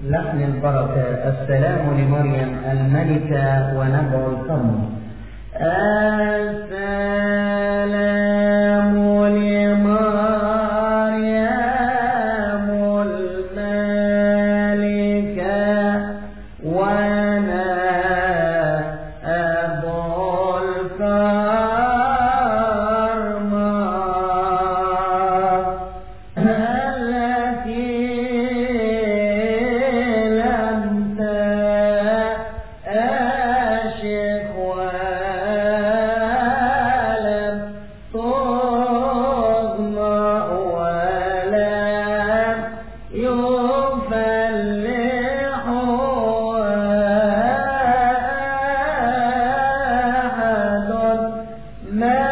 لحن البركة. السلام لمريم الملكة ونبع القرن. السلام لمريم الملكة ونبع القرن التي لم تأشف ولم تظمأ ولم يفلح أحد ما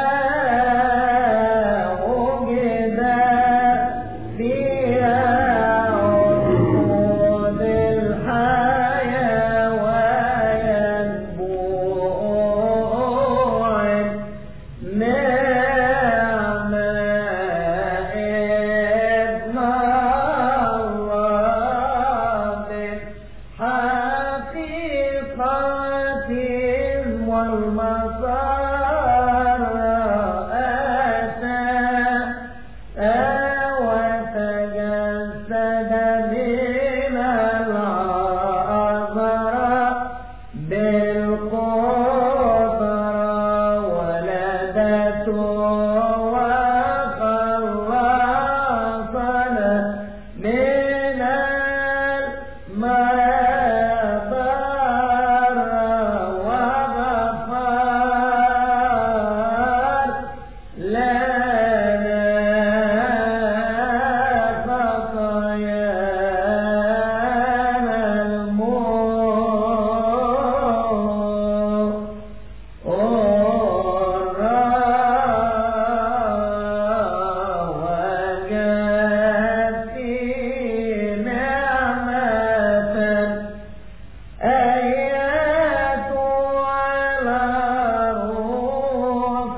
وجد فيها عقود الحياة وينبوع نعمة ابن الله بالحقيقة والمسار أتى وتجسد من العذراء بالقدرة ولدته وخلصنا من المضار وغفر لنا خطايانا وجد في نعمة أياتها العروس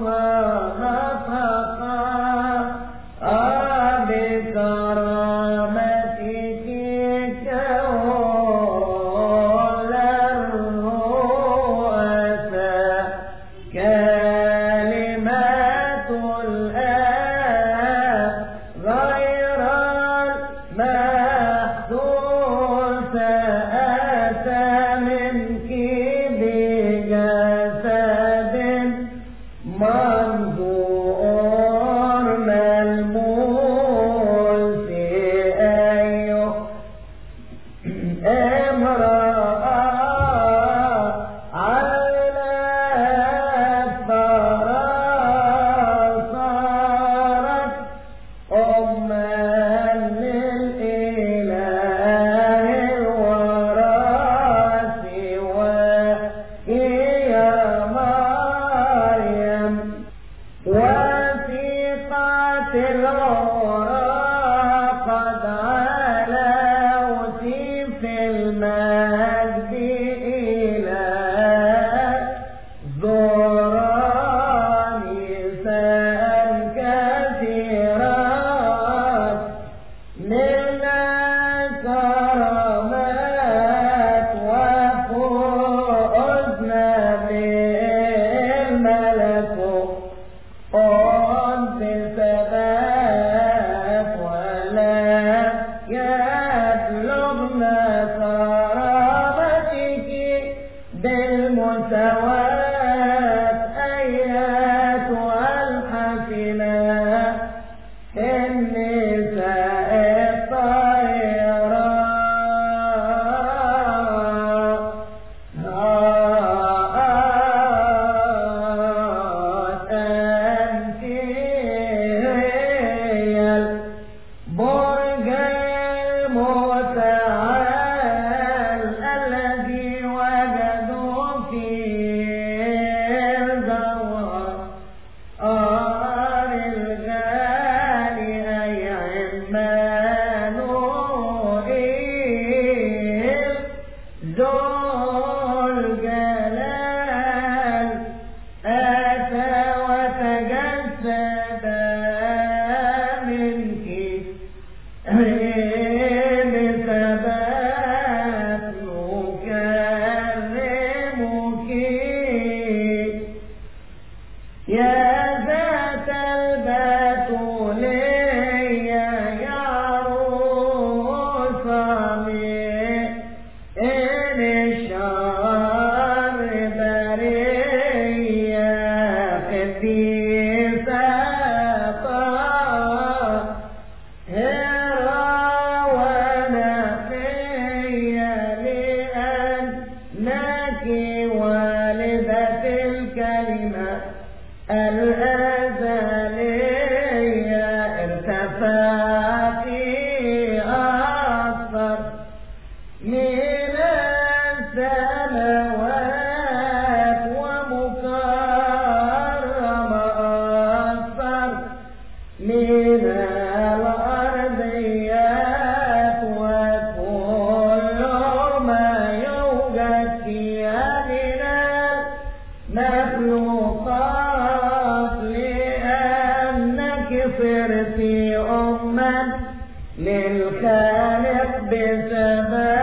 نطقا بكرامتك كل الرؤساء كلمات الآب غير المحسوسة أتى منك بجسد منظور ملموس أيها امرأة علت صارت أما للإله الوراثي وهي مريم وثيقة العرى قد علوت في المجد إلى زورا نساء كثيرات من الكرامات وفوزنا بالملكوت قد ثبات ولا يبلغنا كرامتك بالمساواة أياتها الحسنات النساء الطاهرات أنت هي البرج المتعال الذي وجدوا فيه الجوهر الغالي أي عمانوئيل ذو الجلال أتى وتجسد منك بثبات صرت أما للخالق بسبب